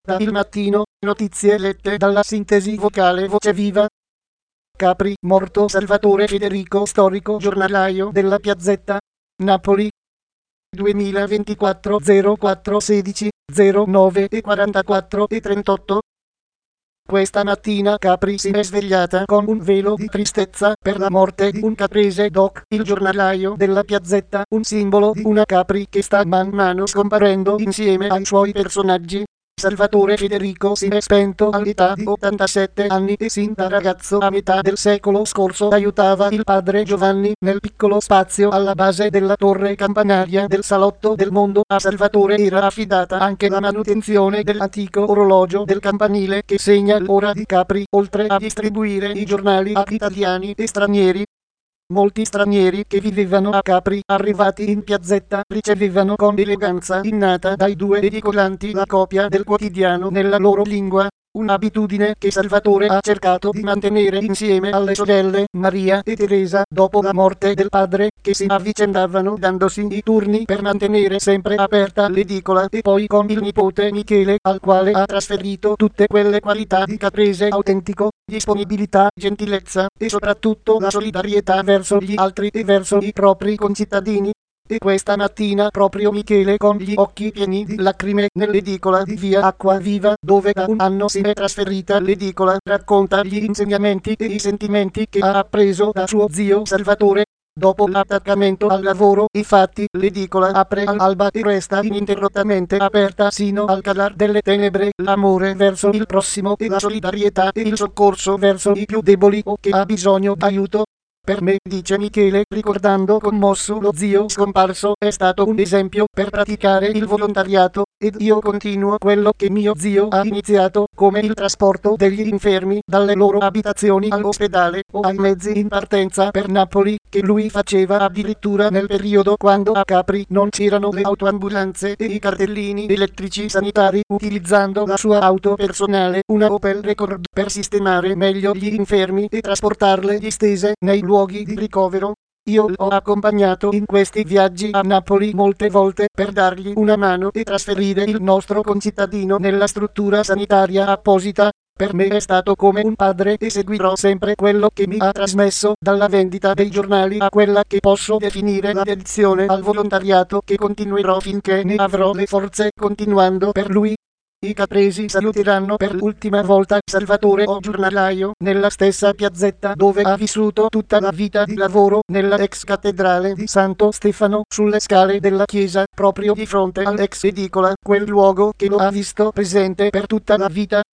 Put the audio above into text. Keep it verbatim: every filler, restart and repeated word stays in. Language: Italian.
Da Il Mattino, notizie lette dalla sintesi vocale Voce Viva. Capri, morto Salvatore Federico, storico giornalaio della Piazzetta, Napoli. duemilaventiquattro zero quattro sedici zero nove e quarantaquattro e trentotto. Questa mattina Capri si è svegliata con un velo di tristezza per la morte di un caprese doc, il giornalaio della Piazzetta, un simbolo di una Capri che sta man mano scomparendo insieme ai suoi personaggi. Salvatore Federico si è spento all'età di ottantasette anni e sin da ragazzo a metà del secolo scorso aiutava il padre Giovanni nel piccolo spazio alla base della torre campanaria del Salotto del Mondo. A Salvatore era affidata anche la manutenzione dell'antico orologio del campanile che segna l'ora di Capri, oltre a distribuire i giornali a italiani e stranieri. Molti stranieri che vivevano a Capri, arrivati in Piazzetta, ricevevano con eleganza innata dai due edicolanti la copia del quotidiano nella loro lingua, un'abitudine che Salvatore ha cercato di mantenere insieme alle sorelle Maria e Teresa dopo la morte del padre, che si avvicendavano dandosi i turni per mantenere sempre aperta l'edicola, e poi con il nipote Michele, al quale ha trasferito tutte quelle qualità di caprese autentico: disponibilità, gentilezza e soprattutto la solidarietà verso gli altri e verso i propri concittadini. E questa mattina proprio Michele, con gli occhi pieni di lacrime, nell'edicola di via Acqua Viva, dove da un anno si è trasferita l'edicola, racconta gli insegnamenti e i sentimenti che ha appreso da suo zio Salvatore. Dopo l'attaccamento al lavoro, infatti, l'edicola apre all'alba e resta ininterrottamente aperta sino al calar delle tenebre. L'amore verso il prossimo e la solidarietà e il soccorso verso i più deboli o chi ha bisogno d'aiuto. Per me, dice Michele, ricordando commosso lo zio scomparso, è stato un esempio per praticare il volontariato, ed io continuo quello che mio zio ha iniziato, come il trasporto degli infermi dalle loro abitazioni all'ospedale o ai mezzi in partenza per Napoli, che lui faceva addirittura nel periodo quando a Capri non c'erano le autoambulanze e i cartellini elettrici sanitari, utilizzando la sua auto personale, una Opel Record, per sistemare meglio gli infermi e trasportarle distese nei luoghi di ricovero. Io l'ho accompagnato in questi viaggi a Napoli molte volte per dargli una mano e trasferire il nostro concittadino nella struttura sanitaria apposita. Per me è stato come un padre e seguirò sempre quello che mi ha trasmesso, dalla vendita dei giornali a quella che posso definire la dedizione al volontariato, che continuerò finché ne avrò le forze, continuando per lui. I capresi saluteranno per l'ultima volta Salvatore O giornalaio, nella stessa piazzetta dove ha vissuto tutta la vita di lavoro, nella ex cattedrale di Santo Stefano, sulle scale della chiesa, proprio di fronte all'ex edicola, quel luogo che lo ha visto presente per tutta la vita.